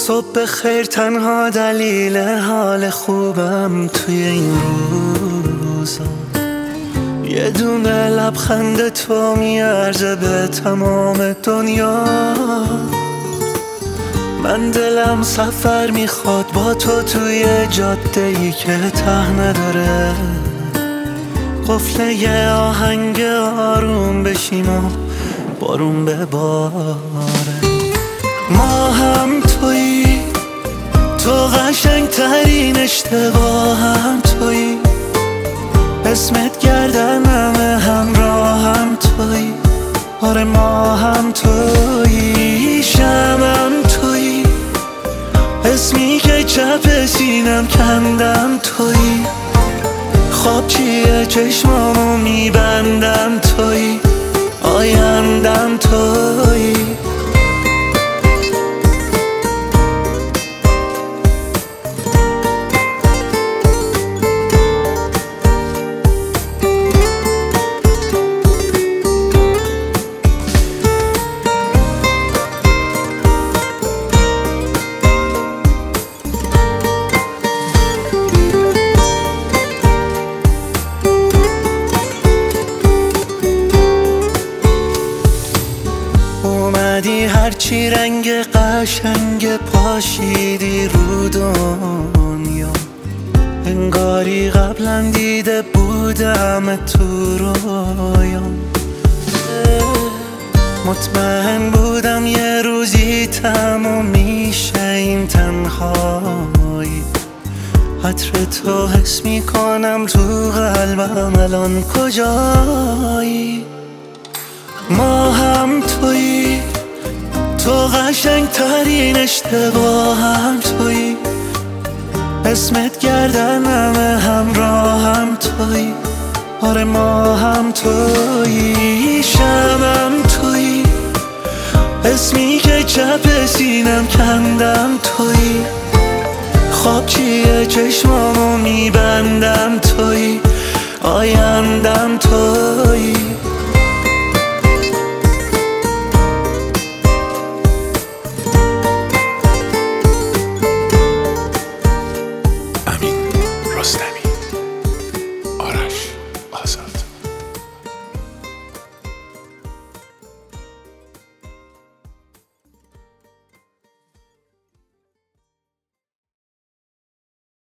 صبح خیر تنها دلیل حال خوبم توی این روزا، یه دونه لبخند تو میارزه به تمام دنیا. من دلم سفر میخواد با تو توی جاده‌ای که ته نداره، قفله یه آهنگ آروم بشیم و بارون بباره. ما هم تویی، تو قشنگ ترین اشتباهم تویی، اسمت گردنم همراهم تویی. آره ما هم تویی، شمم تویی، اسمی که چپ سینم کندم تویی. خواب چیه چشمامو میبندم تویی، آیندم تویی. اومدی هرچی رنگ قشنگ پاشیدی رو دنیا، انگاری قبلا دیده بودم تو رویام. مطمئن بودم یه روزی تموم میشه این تنهایی، عطر تو حس میکنم تو قلبم الان کجایی. ما هم تویی، تو قشنگ ترین اشتباهم تویی، اسمت گردنم همراهم تویی. آره ما هم تویی، شمم تویی، اسمی که چپ سینم کندم تویی. خواب چیه چشمامو میبندم تویی، آیندم تویی.